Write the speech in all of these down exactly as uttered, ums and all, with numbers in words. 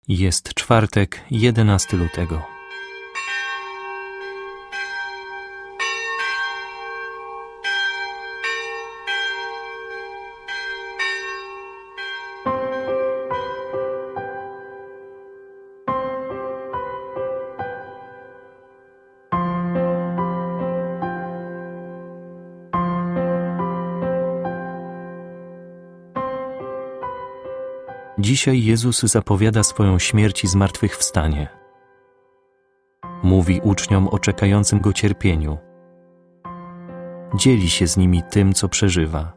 Jest czwartek, jedenastego lutego. Dzisiaj Jezus zapowiada swoją śmierć i zmartwychwstanie. Mówi uczniom o czekającym Go cierpieniu. Dzieli się z nimi tym, co przeżywa.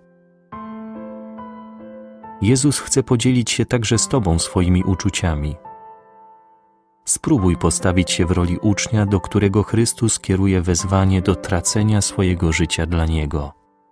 Jezus chce podzielić się także z Tobą swoimi uczuciami. Spróbuj postawić się w roli ucznia, do którego Chrystus kieruje wezwanie do tracenia swojego życia dla Niego.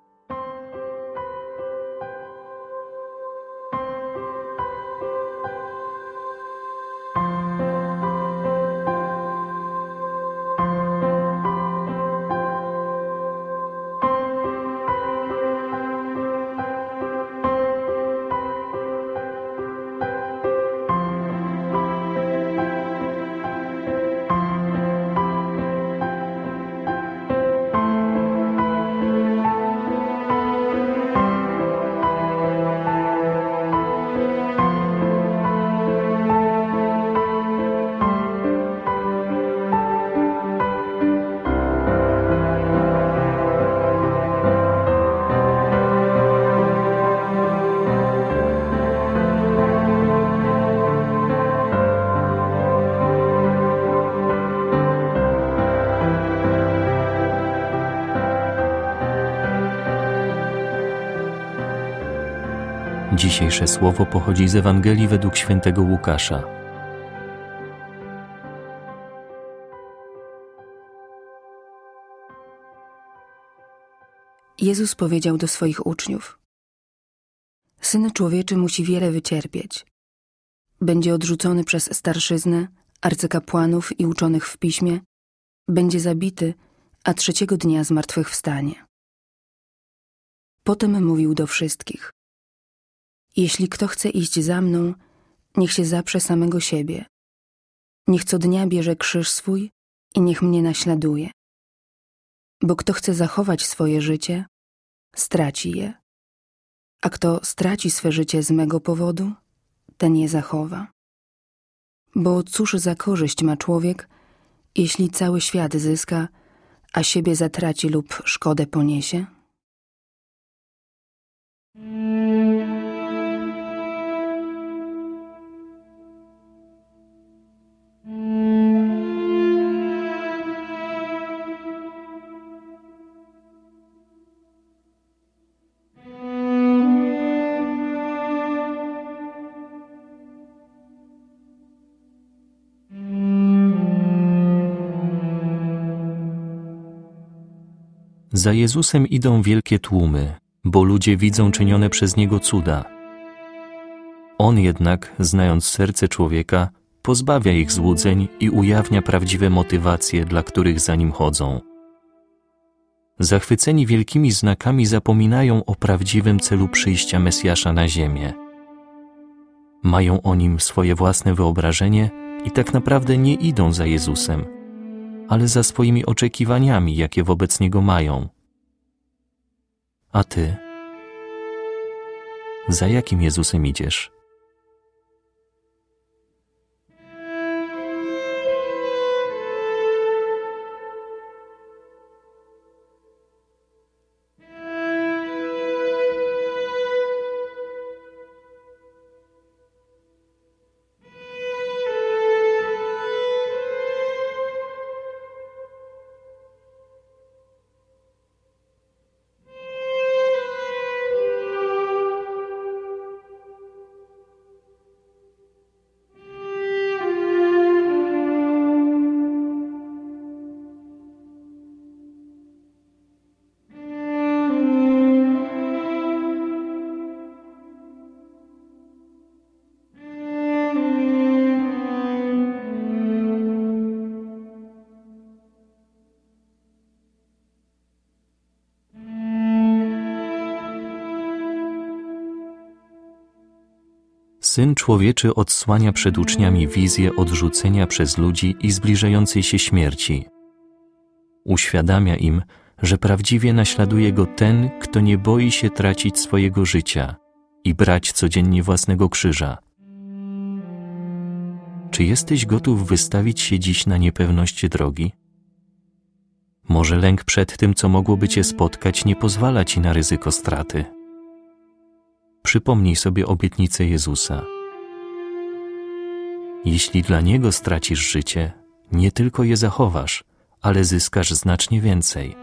Dzisiejsze słowo pochodzi z Ewangelii według świętego Łukasza. Jezus powiedział do swoich uczniów: Syn Człowieczy musi wiele wycierpieć. Będzie odrzucony przez starszyznę, arcykapłanów i uczonych w piśmie, będzie zabity, a trzeciego dnia zmartwychwstanie. Potem mówił do wszystkich: Jeśli kto chce iść za mną, niech się zaprze samego siebie. Niech co dnia bierze krzyż swój i niech mnie naśladuje. Bo kto chce zachować swoje życie, straci je. A kto straci swe życie z mego powodu, ten je zachowa. Bo cóż za korzyść ma człowiek, jeśli cały świat zyska, a siebie zatraci lub szkodę poniesie? Za Jezusem idą wielkie tłumy, bo ludzie widzą czynione przez Niego cuda. On jednak, znając serce człowieka, pozbawia ich złudzeń i ujawnia prawdziwe motywacje, dla których za Nim chodzą. Zachwyceni wielkimi znakami zapominają o prawdziwym celu przyjścia Mesjasza na ziemię. Mają o Nim swoje własne wyobrażenie i tak naprawdę nie idą za Jezusem, ale za swoimi oczekiwaniami, jakie wobec Niego mają. A Ty? Za jakim Jezusem idziesz? Syn Człowieczy odsłania przed uczniami wizję odrzucenia przez ludzi i zbliżającej się śmierci. Uświadamia im, że prawdziwie naśladuje Go ten, kto nie boi się tracić swojego życia i brać codziennie własnego krzyża. Czy jesteś gotów wystawić się dziś na niepewność drogi? Może lęk przed tym, co mogłoby Cię spotkać, nie pozwala Ci na ryzyko straty. Przypomnij sobie obietnicę Jezusa. Jeśli dla Niego stracisz życie, nie tylko je zachowasz, ale zyskasz znacznie więcej.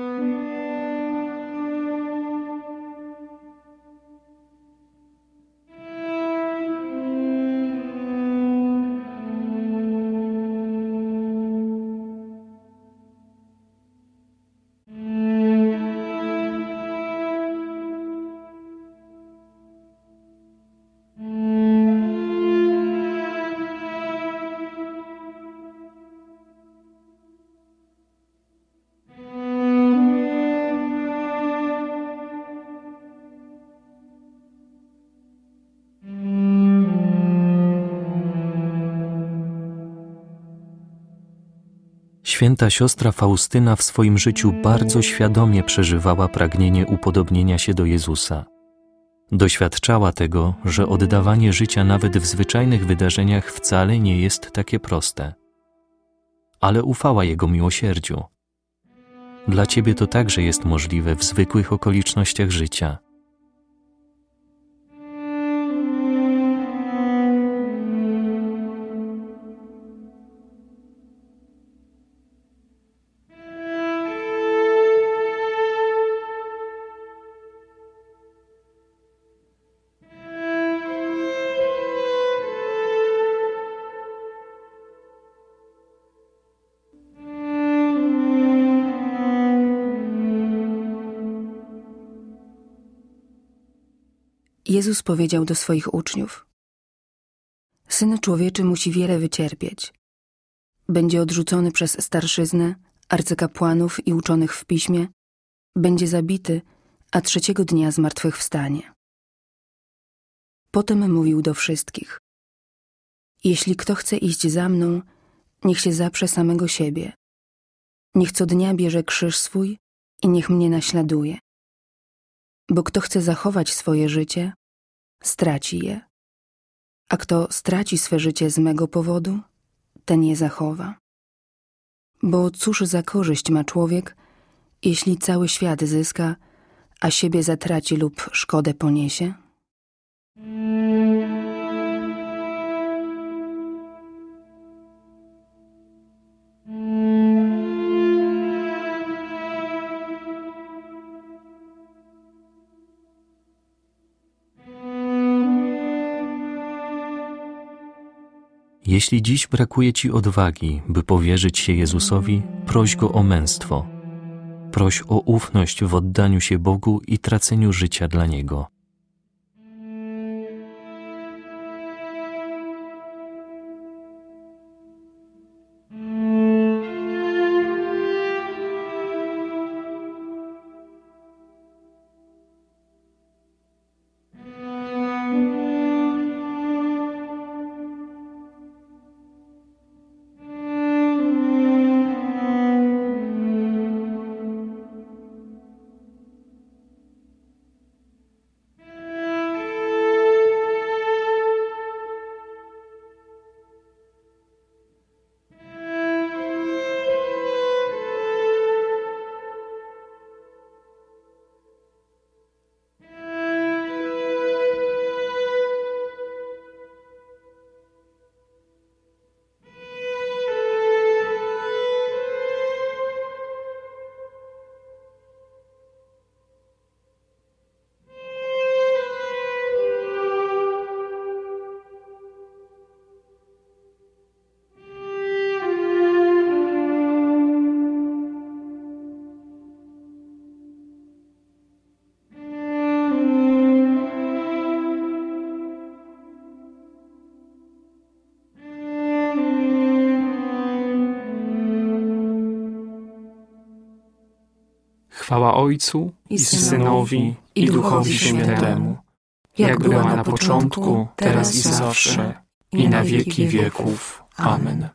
Święta siostra Faustyna w swoim życiu bardzo świadomie przeżywała pragnienie upodobnienia się do Jezusa. Doświadczała tego, że oddawanie życia nawet w zwyczajnych wydarzeniach wcale nie jest takie proste. Ale ufała Jego miłosierdziu. Dla Ciebie to także jest możliwe w zwykłych okolicznościach życia. Jezus powiedział do swoich uczniów: Syn Człowieczy musi wiele wycierpieć. Będzie odrzucony przez starszyznę, arcykapłanów i uczonych w piśmie, będzie zabity, a trzeciego dnia zmartwychwstanie. Potem mówił do wszystkich: Jeśli kto chce iść za mną, niech się zaprze samego siebie. Niech co dnia bierze krzyż swój i niech mnie naśladuje. Bo kto chce zachować swoje życie, straci je. A kto straci swe życie z mego powodu, ten je zachowa. Bo cóż za korzyść ma człowiek, jeśli cały świat zyska, a siebie zatraci lub szkodę poniesie? Jeśli dziś brakuje Ci odwagi, by powierzyć się Jezusowi, proś Go o męstwo. Proś o ufność w oddaniu się Bogu i traceniu życia dla Niego. Chwała Ojcu i Synowi i Duchowi Świętemu, jak była na początku, teraz i zawsze, i na wieki wieków. Amen.